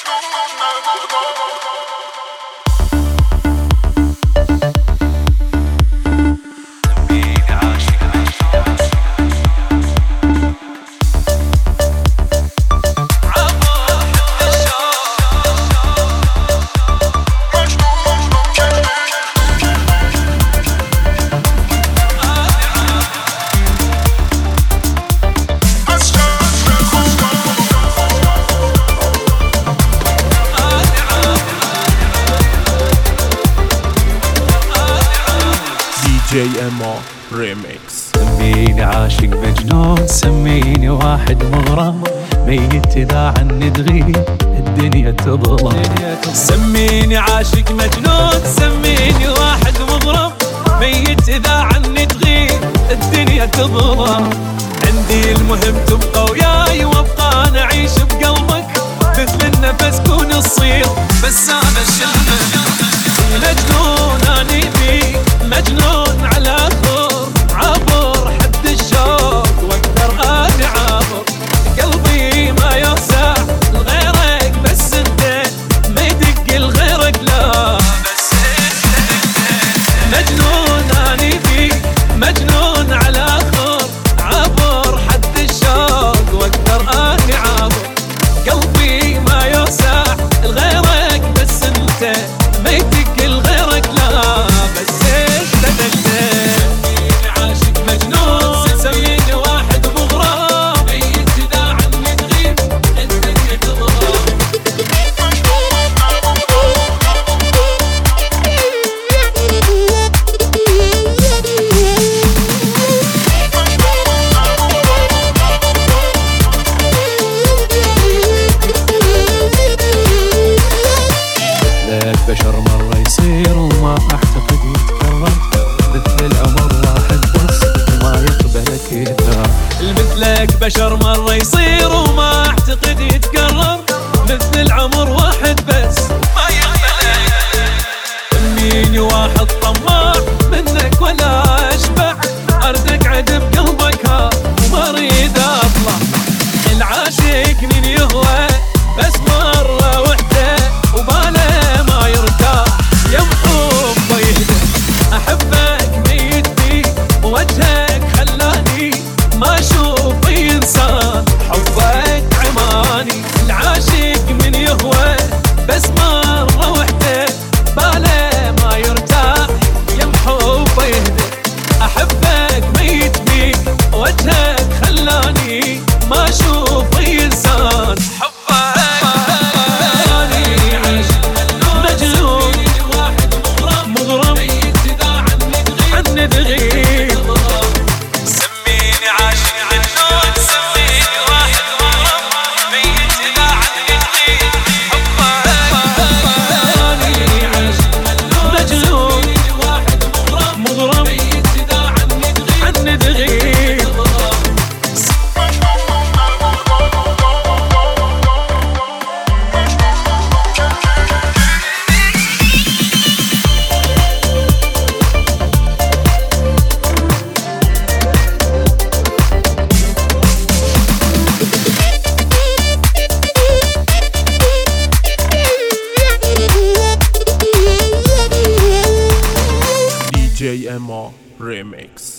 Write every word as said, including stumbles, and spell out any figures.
جي ام او ريميكس. سميني عاشق مجنون، سميني واحد مغرم، ميت إذا عني تغيب الدنيا تظلم. سميني عاشق مجنون، سميني واحد مغرم، ميت إذا عني تغيب الدنيا تظلم. عندي المهم تبقى وياي وابقى أنا أعيش بقلبك، مثل النفس كون تصير بس أنا الشلمك. مجنون أني فيك، مجنون على خور، عبر حد الشوق واقدر اني عابر. قلبي ما يوسع لغيرك بس انت، ما يدق لغيرك لا بس انت. مجنون اني فيك، مجنون على خور، عبر حد الشوق واقدر اني عابر. قلبي ما يوسع لغيرك بس انت، ما يدق لغيرك لا بس انت. سميني عاشق مجنون، سميني واحد مغرم، ميت إذا عني تغيب الدنيا تظلم. مثلك بشر مرة يصير وما أعتقد يتكرر، مثل العمر واحد بس وما يقبلك يثار. مثلك بشر مرة يصير وما أعتقد يتكرر، مثل العمر واحد بس ما يقبلك. سميني واحد طماع منك ولا أشبع، أرد أقعد بقلبك ها وما أريد أطلع. العاشق من يهوى بس مرة وحدة وباله ما يرتاح، يمحوب ويهدى. أحبك ميت فيك ووجهك خلاني ما أشوف إنسان، حبك عماني. العاشق من يهوى بس مرة وحدة باله ما يرتاح، يمحوب ويهدى. أحبك ميت فيك ووجهك خلاني ما أشوف إنسان، جي ام او ريميكس.